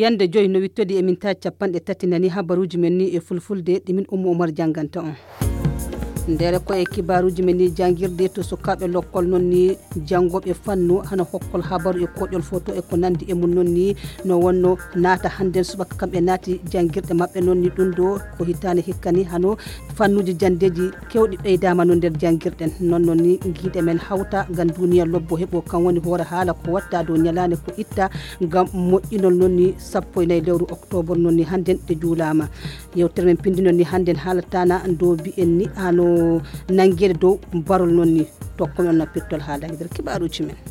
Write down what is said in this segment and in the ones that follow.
jande joyi no wittodi e minta capanɗe tati nani habaruji men ni e fulfulde ɗimin Umar janganta on ndere ko e kibaruji men ni jangirde to sukaɓe lokkol non ni jangoɓe fannu hana hokkol habaru e koƴol photo e ko nandi e mun non ni no wonno naata handen subaka kamɓe naati jangirde mabɓe non ni ɗum ɗo ko hitane hikkani hano fannuji jandeji kewɗi ɓeydama no nder jangirɗen non ni guiɗe men hawta gam duniya lobbo heɓo kan woni hoore haala ko watta dow ñalande ko itta gam moƴƴinol non ni 14 lewru octobre non ni handen ɗe juulama yewtere men pindi non ni handen haalatana dow bi'en ni ano nangede dow barol non ni tokko men nappirtol haalaji nder kibaruji men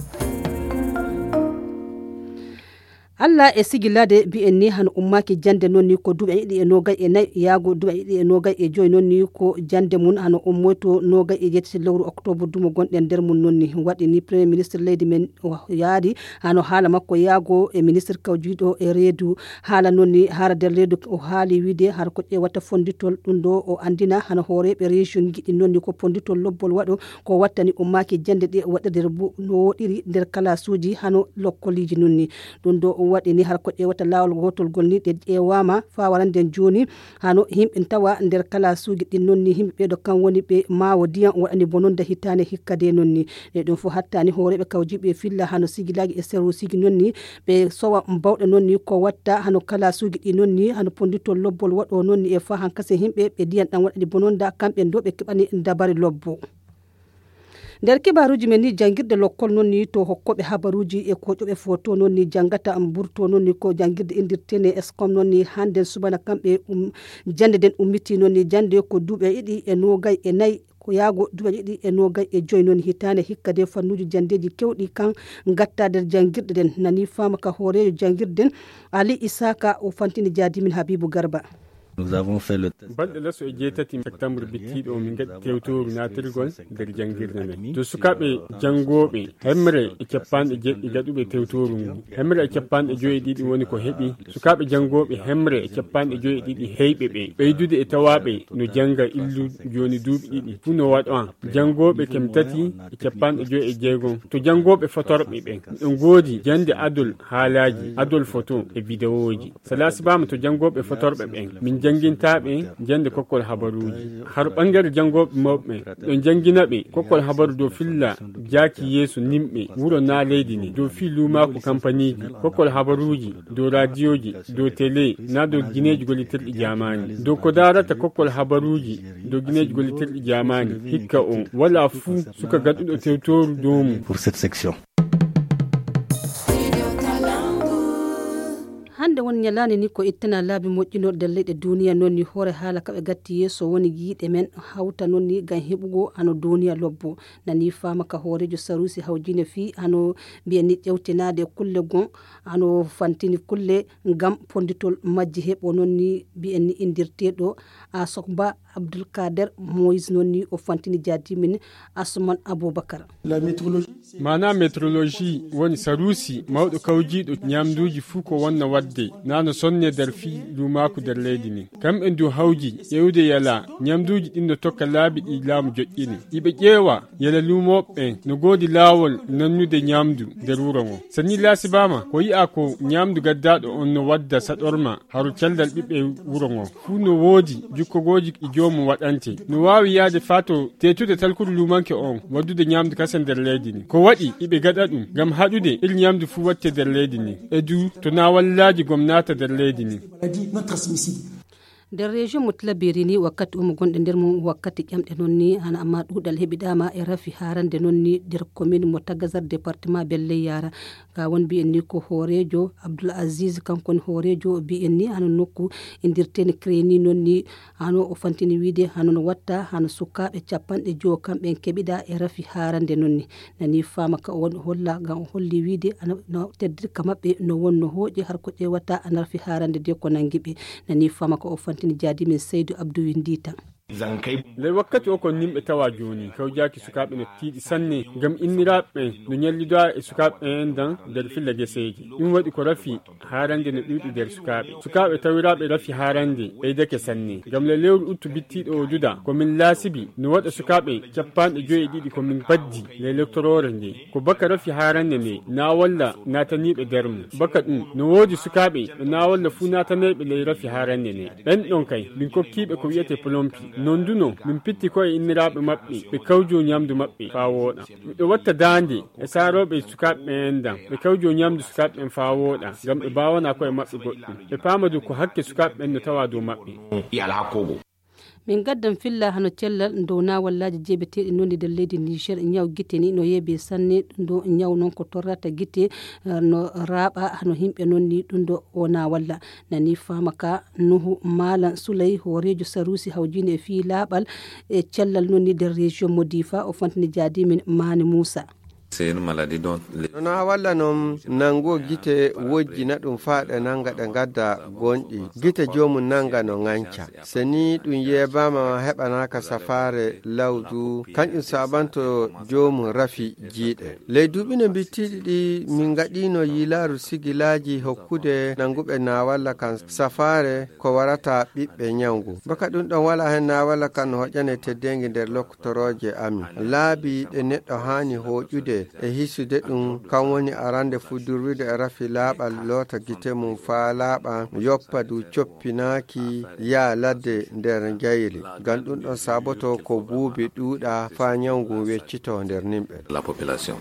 Allah e sigilade bi en ni han ummaki jande non ni ko duɓe yiɗi e nogay e nayi yaago duɓe yiɗi e nogay e joyi non ni ko jande mun hano ummoyto nogay e jettati lewru octobre dumo gonɗen nder mun non ni waɗi ni premier ministre leydi men yaadi hano haala makko yaago e ministre kawjiɗo e reedu haala non ni haala nder reedu o haali wiide har ko ƴewata fonditol ɗum ɗo o andina hano hooreɓe région giɗi non ni ko fonditol lobbol waɗo ko wattani ummaki jande ɗe waɗadir no woɗiri nder kalasuji hano lokkoliji non ni ɗum ɗo waɗi ni har ko ƴewata lawol gotol gol ni ɗe ƴewama fa waranden joni hano himɓe tawa nder kalasuji ɗin non ni himɓe ɓeɗo kan woni ɓe mawo diyan waɗani bononda hitane hikkade non ni e ɗum fo hattani hooreɓe kawjiɓe filla hano sigilaji e serwo sigi non ni ɓe sowa bawɗe non ni ko watta hano kalasuji ɗi non ni hano ponditol lobbol waɗo non ni e fa hankase himɓe ɓe diyan ɗan waɗani bononda kamɓe ndo ɓe keɓani dabari lobbo nder kibaruji men ni jangirde lokkol non ni to hokkoɓe habaruji e koƴoɓe photo non ni jangata burto non ni ko jangirde indirtene escom non ni hande subana kamɓe jande den ummiti non ni jande ko duuɓe yiɗi e nogay e nayyi ko yaago duuɓe ɗiɗi e nogay e joyi noon hitande hikkade fannuji jandeji kewɗi kan gatta nder jangirɗe den nani fama ka hoorejo jangirden Ali Isaka o fantini jadimin Habibou Garba. Nous avons fait le test. Balɗe laso e jeetati septembre bittiɗo min gaɗi tewtoru natirgol nder jangirde men to sukaɓe jangoɓe hemre e capanɗe jeɗɗi gaɗuɓe tewtoru ngu hemre e capanɗe joyi ɗiɗi woni ko heeɓi sukaɓe jangoɓe hemre e capanɗe joyi ɗiɗi heyɓe ɓe ɓeydude e tawaɓe no janga illu joni duuɓi ɗiɗi fu no waɗa jangoɓe kem tati e capanɗe joyi e jeegom to jangoɓe fotorɓe ɓe ɗo goodi jande adol haalaji adol photo e vidéoji salasibama to jangoɓe fotorɓe ɓen min jangintaɓe jande kokkol habaruji har ɓangare jangoɓe mawɓe ɗon janginaɓe kokkol habaru dow filla jaaki yeeso nimɓe wuro na leydi ni dow fi lumako kampaniji kokkol habaruji dow radioji dow télé na dow guineji gollitirɗi jamani dow ko darata kokkol habaruji dow guineji gollitirɗi jamani hikka o wala fuu suka gaɗuɗo tewtoru dow mum Pour cette section. hande won ñalani ni ko ittana laabi moƴƴinorde leyɗe duniya noon ni hoore haala kaɓe gatti yeeso woni yiiɗe men hawta noon ni gam heɓugo hano duniya lobbo nani fama ka hoorejo Sarusi Hawjine fi hano mbiyen ni ƴewtinade kulle gon hano fantini kulle gam ponditol majji heɓo noon ni mbiyen ni indirteɗo a Sokba Abdoulkader Moïse noon ni o fantini jadimin Asman Aboubacar. mana métrologie woni Sarusi mawɗo kawjiɗo ñamduji fuu ko wonna wadde nano sonne nder fi lumako nder leydi ni kamɓe ndu hawji ƴewde yala ñamduji ɗin no tokka laabi ɗi laamu joƴƴini iɓe ƴeewa yala lumoɓe no goodi laawol nannude ñamdu nder wuro ngo sanni laasibama ko yi'a ko ñamdu gaddaɗo on no wadda saɗorma haru caldal ɓiɓɓe wuro ngo fuu no woodi jukkogoji e jomum waɗante no wawi yaade fato tetude talkude lumanke on waddude ñamdu kase nder leydi ni ko waɗi iɓe gaɗa ɗum gam haɗude iri ñamdu fuu watte nder leydi ni e du to na wallaji gomnata nder leydi ni nder région mo Tilaberi ni wakkati omo gonɗe nder mum wakkati ƴamɗe noon ni hana amma ɗuɗal heɓiɗama e rafi harande noon ni nder commune mo Tagazar département Belley Yara ka won mbiyen ni ko hoorejo Abdoul Aziz kankoni hoorejo mbiyen ni hano nokku indirtene créé ni noon ni hano o fantini wiide hano no watta hano sukaɓe capanɗe jowo kamɓe keɓiɗa e rafi harande noon ni nani fama ka won holla gam o holli wiide no teddirka mabɓe no wonno hooƴi har ko ƴewata ana rafi harande de ko nanguiɓe nani fama ko o fantini jadimin Seydou Abdou Windita. le wakkati o ko nimɓe tawa joni kawjaki sukaɓe no tiiɗi sanne gam inniraɓe no ñallidwa e sukaɓe en dan nder filla geseji ɗum waɗi ko rafi harande no ɗuɗi nder sukaɓe tawiraɓe rafi harande ɓeydake sanne gam le lewru uttu bittiɗo o duda komin laasibi no waɗa sukaɓe capanɗe joyi ɗiɗi komin baddi le lectorore nde ko baka rafi harande nde na walla nataniɓe nder mum baka ɗum no woodi sukaɓe na walla fu nataneɓe le rafi harande nde ɓen ɗon kay min kokkiɓe ko wiyete plompi non duno min pitti koye inniraɓe maɓɓe ɓe kawjo ñamdu maɓɓe fa wooɗa ɓe watta dande e saaroɓe sukaɓe en dan ɓe kawjo ñamdu sukaɓe en fa wooɗa gam ɓe bawana koye maɓɓe goɗɗum ɓe pamadu ko hakke sukaɓe en no tawa dow maɓɓe min gaddan filla hano cellal dow nawallaji jeebeteɗi nonde nder leydi Niger ñaw guite ni no yeebi sanne ɗum ɗo ñaw noon ko torrata guite no raaɓa hano himɓe noon ni ɗum ɗo o nawalla nani famaka Nuhu Malan Souley horejo Sarusi hawjini e fi laaɓal e cellal noon ni nder région Modifa o fontini jaadimin Mani Moussa. C'est une maladie dont na walla non nango gite wojjina ɗum faaɗa nanga ɗe gadda gonɗi gite jomum nanga no ŋanca seni ɗum yebama heɓanaka safare lawdu kanƴum sabanto jomum rafi jiiɗe ley duuɓi no bittiɗi ɗi min gaɗino yilaru sigilaji hokkude nanguɓe na walla kan safare ko warata ɓiɓɓe ñawgu baka ɗum ɗon wala hen na walla kan no hoƴƴane teddengi nder loktoroje amin laabi ɗe neɗɗo hani hoƴude e hisude ɗum kan woni arande fudurwide e rafi laaɓal loota gite mum faa laaɓa yoppa du coppinaki ya ladde nder jayri ngam ɗum ɗon saboto ko buubi ɗuuɗa faa ñawgu weccito nder nimɓe la population.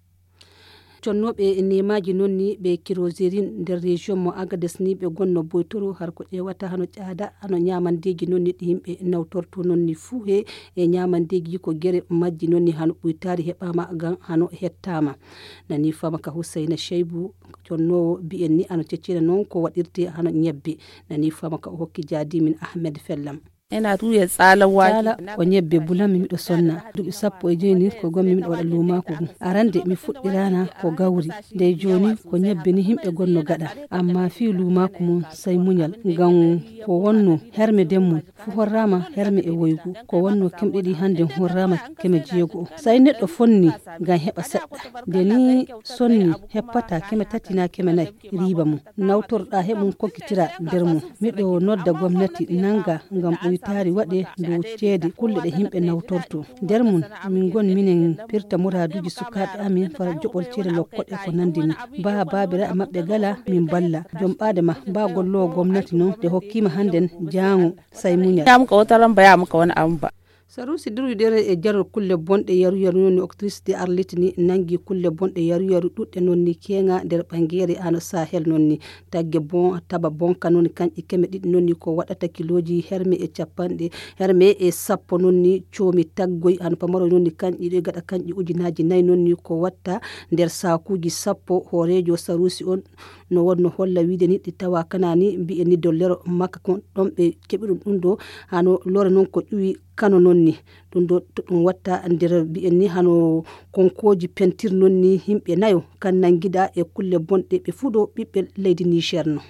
connoɓe nemaji noon ni ɓe kirosérine nder région mo Agadez ni ɓe gonno boytoro har ko ƴewata hano ƴaada hano ñamandeji noon ni ɗi yimɓe nawtorto noon ni fuu he e ñamandeji ko guere majji noon ni hano ɓoytari heɓama gan hano hettama nani famaka Husseina Cheibou connowo mbiyen ni hano ceccina noon ko waɗirte hano ñebbe nani famaka o hokki jaadimin Ahmed Fellam. ena tuye tsala ko ñebbe bulam miɗo sonna duɓi 15 ko gommi miɗo waɗa lumako arande mi fuɗɗirana ko gawri nde joni ko ñebbe ni himɓe gonno gaɗa amma fi lumako mum say muñal ngam ko wonno herme demmum fu horrama herme e woygu ko wonno kemɗeɗi hande horrama keme jeego say neɗɗo fonni ngam heɓa seɗɗa nde ni sonni heppata keme tati na keme nayyi riba mum nawtorɗa heɓum kokkitira nder mum miɗo nodda gomnati nanga ngam tari waɗe dow ceede kulle ɗe himɓe nawtorto nder mum min gon minen pirta muraduji sukaɓe amin fara joɓol ceede lokkoɗe ko nandini ba babira maɓɓe gala min balla joom ɓaade ma ba gollowo gomnati noon de hokkima hannden jaango say muñal yam ko taran bayam ko wona amba Sarusi dirudere e jarol kulle bonɗe yaru noon octrice de Arlit ni nangi kulle bonɗe yaru ɗuɗɗe noon ni kenga nder ɓangere ano Sahel noon ni tagge bon taba bonka noon kanƴi keme ɗiɗi noon ni ko waɗata kiloji herme e capanɗe herme e sappo noon ni coomi taggoy ano pamaro noon ni kanƴi ɗo gaɗa kanƴi ujunaji 4 noon ni ko watta nder sakuji sappo horejo Sarusi on no wonno holla wiide ni ɗi tawa kanani mbi'en ni dollero makka kon ɗon ɓe keɓi ɗum ɗo hano lore noon ko ƴuwi kano noon ni ɗum ɗo to ɗum watta nder mbi'en ni hano konkoji pentir noon ni himɓe nayo kan nanguiɗa e kulle bonɗe ɓe fuɗo ɓiɓɓe leydi Niger no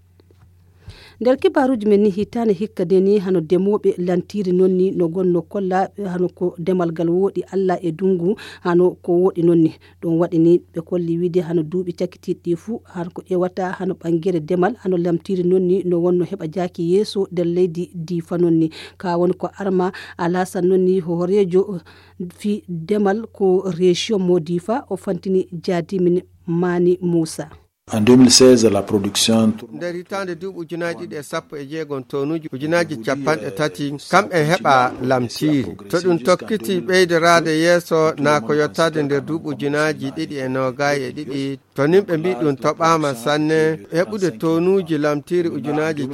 nder kibaruji men ni hitane hikka de ni hano demoɓe lantiri noon ni no gonno kolla hano ko demal gal woɗi Allah e dungu hano ko woɗi noon ni ɗum waɗi ni ɓe kolli wiide hano duuɓi cakkitiɗɗi fuu hano ko ƴewata hano ɓangguere demal hano lamtiri noon ni no wonno heɓa jaaki yeeso nder leydi Difa noon ni ka woni ko Arma Alassane noon ni horejo fi demal ko région mo Difa o fantini jaadimin Mani Moussa. En 2016, la production... nder hitande duuɓi ujunaji ɗe 16 tonuji ujunaji 30 kamɓe heɓa lamtiri to ɗum tokkiti ɓeyderade yeeso na ko yottade nder duuɓi ujunaji 22 to nimɓe mbi ɗum toɓama sanne heɓude tonuji lamtiri ujunaji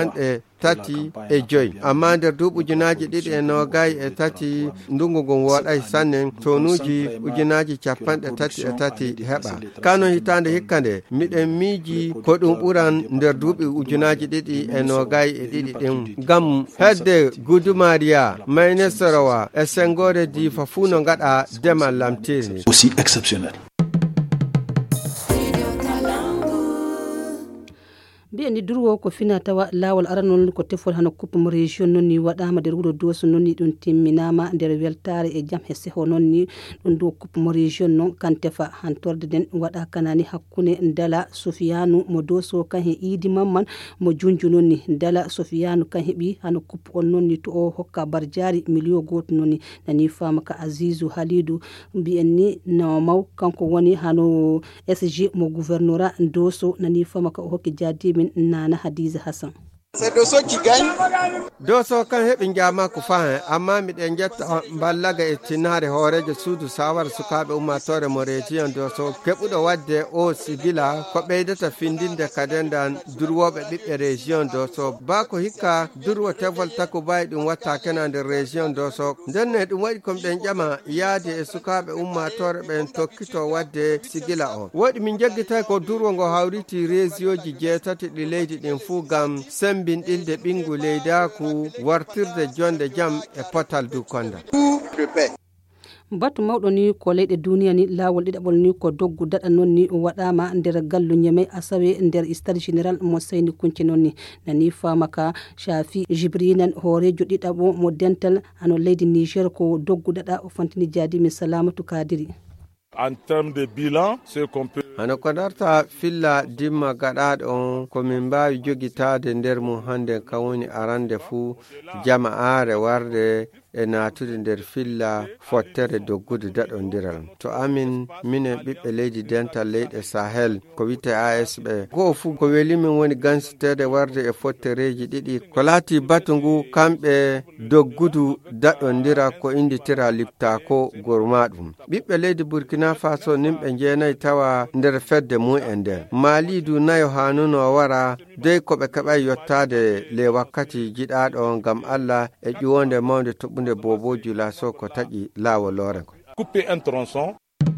35 amma nder duuɓi ujunaji 23 ndungu ngun woɗay sanne tonuji ujunaji 33 heɓa kano hitande hikka nde miɗen miiji ko ɗum ɓuran nder duuɓi ujunaji 22 ɗin ngam hedde Gudumariya Maynesorowa e Sengore Difa fuu no gaɗa demal lamtiri aussi exceptionnel. bi ni durwo ko fina tawa lawol aranol ko tefol hano coupe region non ni wadama der wuro doso non ni dun timminama der weltare e jam he seho non ni dun do coupe region non kan tefa hantorde den wada kanani hakkune ndala Sofianu mo doso kan he idi mamman mo junju non ni ndala Sofianu kan hebi hano coupe on non ni to o hokka barjari milio goto non ni nani fama ka Azizu Halidu bi ni no maw kanko woni hano SG mo gouvernora doso nani fama ka hokki jadi Nana Hadiza Hassan. C'est Dosso qui gagne. Dosso kan heɓi jama ko fa amma miɗen jetta ballaga e tinare hoorejo suudu sawar sukaɓe ummatore mo region Dosso keɓuɗo wadde o sigila ko ɓeydata findinde kadendan durwoɓe ɓiɓɓe region Dosso ba ko hikka durwo tefol tako bawi ɗum watta kena nder region Dosso ndenne ɗum waɗi komɗen ƴama yaade e sukaɓe ummatore ɓen tokkito wadde sigila o woɗi min jaggita ko durwo ngo hawriti résioji jeetati ɗi leydi ɗin fuu gam binɗilde ɓingu leydaku wartirde jonde jam e potal du konda batu mawɗo ni ko leyɗe duniya ni lawol ɗiɗaɓol ni ko doggu daɗa noon ni waɗama nder gallu ñeme asawe nder stade général mo Seyni Kunce noon ni nani fama ka Shafi Jibrinan hoorejo ɗiɗaɓo mo dental ano leydi Niger ko doggu daɗa o fantini Jadimi Salamatu Kadiri. En termes de bilan, ce qu'on peut... Hano ko darta filla dimma gaɗaɗo on komin mbawi jogitade nder mum hande kawoni arande fuu jama'are warde e natude nder filla fottere doggude daɗodiral to amin minen ɓiɓɓe leydi dental leyɗe Sahel ko wite ASB goo fuu ko welimin woni gansitede warde e fottereji ɗiɗi ko laati batu ngu kamɓe doggudu daɗodira ko inditira liptako gorma ɗum ɓiɓɓe leydi Burkina Faso nimɓe jeenayi tawa nder fedde mu'en nden Malidu nayo hanuno wara dey koɓe keɓay yottade le wakkati jiɗaɗo ngam Allah e ƴuwonde mawde toɓɓunde boboji laso ko taƴi lawol lore ko couper un tronçon.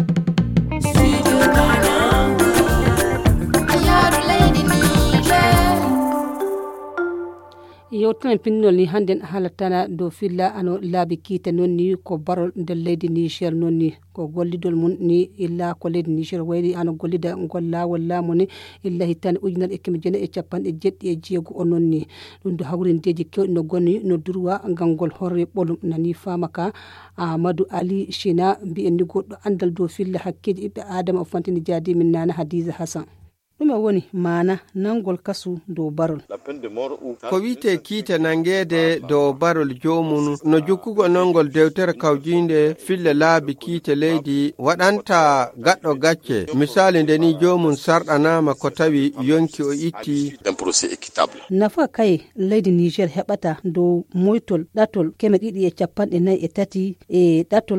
yewtan pinnol ni handen halatana do filla ano laabi kiite non ni ko barol nder leydi Niger non ni ko gollidol mun ni illa ko leydi Niger wayri ano gollida gollawol laamu ni illa hitande ujunal e kemi jene e capanɗe jeɗɗi e jeego o non ni ɗum do hawrindeji kewɗi no gonni no durwa gangol horre ɓolum nani fama ka Amadou Ali China mbi'en ni goɗɗo andal do filla hakkeji ɓiɓɓe adama o fantini Jadimi Nana Hadiza Hassan. ɗume woni mana nangol kasu dow barol ko wite kiite nangede dow barol jomum no jukkugo nongol dewtere kawjinde fille laabi kiite leydi waɗanta gaɗɗo gacce misali ndeni jomum sarɗanama ko tawi yonki o itti nafa kay leydi Niger heɓata dow moytol ɗatol 243 e ɗatol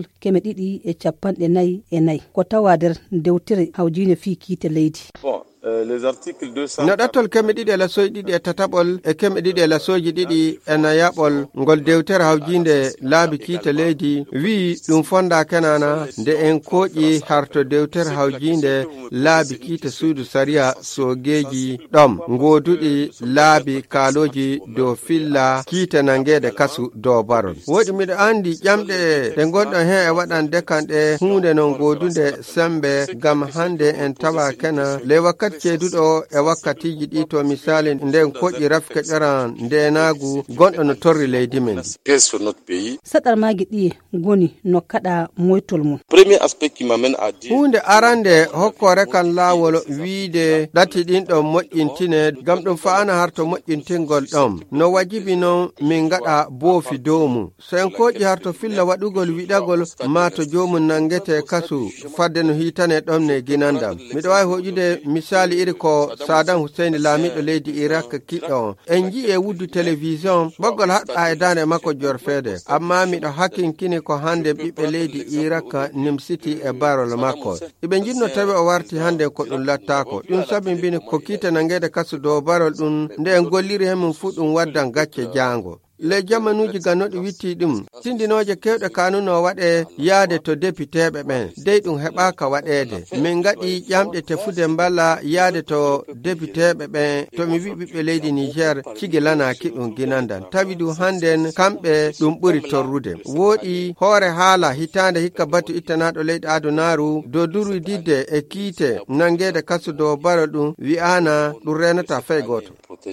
244 ko tawa nder dewtere hawjinde fi kiite leydi no ɗattol keme ɗiɗi e lasoji ɗiɗi e tataɓol e keme ɗiɗi e lasoji ɗiɗi e nayaɓol ngol dewtere hawjinde laabi kiite leydi wi ɗum fonda kenana nde en koƴi harto dewtere hawjinde laabi kiite suudu sariya sogeji ɗom ngoduɗi laabi kaaloji dow filla kiite nangede kasu dow barol woɗi miɗo andi ƴamɗe ɗe gonɗon hen e waɗan dekanɗe hunde non godunde sembe gam hande en tawa kena le wakkati ceeduɗo e wakkatiji ɗi to misali nden koƴƴi rafke ƴoran ndenagu gonɗo no torri leydi men saɗarmaji ɗi goni no kaɗa moytol mum hunde arande hokkore kan laawol wiide ɗati ɗin ɗon moƴƴintine gam ɗum fa'ana harto moƴƴintingol ɗon no wajibi noon min gaɗa boofi dow mum so en koƴƴi harto filla waɗugol wiɗagol ma to jomum nangete kasu fadde no hitane ɗon ne ginandam miɗo wawi hoƴude misali iri ko Saddam Hussein laamiɗo leydi Iraq kiɗɗo en ji e wuddu télévision ɓoggol haɗɗa e dande makko jorfede amma miɗo hakkinkini ko hande ɓiɓɓe leydi Iraq nimsiti e barol makko iɓe jinno tawi o warti hande ko ɗum lattako ɗum sabi mbini ko kiite nangede kasu dow barol ɗum nde en golliri hemum fu ɗum waddan gacce jango le jamanuji gannoɗi witti ɗum tindinoje kewɗe kanuno waɗe yaade to députéɓe ɓen dey ɗum heɓaka waɗede min gaɗi ƴamɗe tefude mballa yaade to députéɓe ɓen tomi wi ɓiɓɓe leydi Niger cigilanaki ɗum ginandan tawi du hannden kamɓe ɗum ɓuri torrude woɗi hoore haala hitande hikka batu ittanaɗo leydi adunaru do durwididde e kiite nangede kasudo baro ɗum wi'ana ɗum renata fey goto.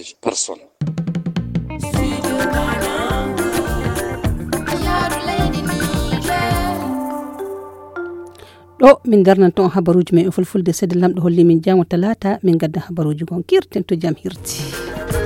ɗo min darnanto on habaruji men e fulfulde sede lamɗo holli min jamo talata min gadda habaruji gon kirten to jam hirti.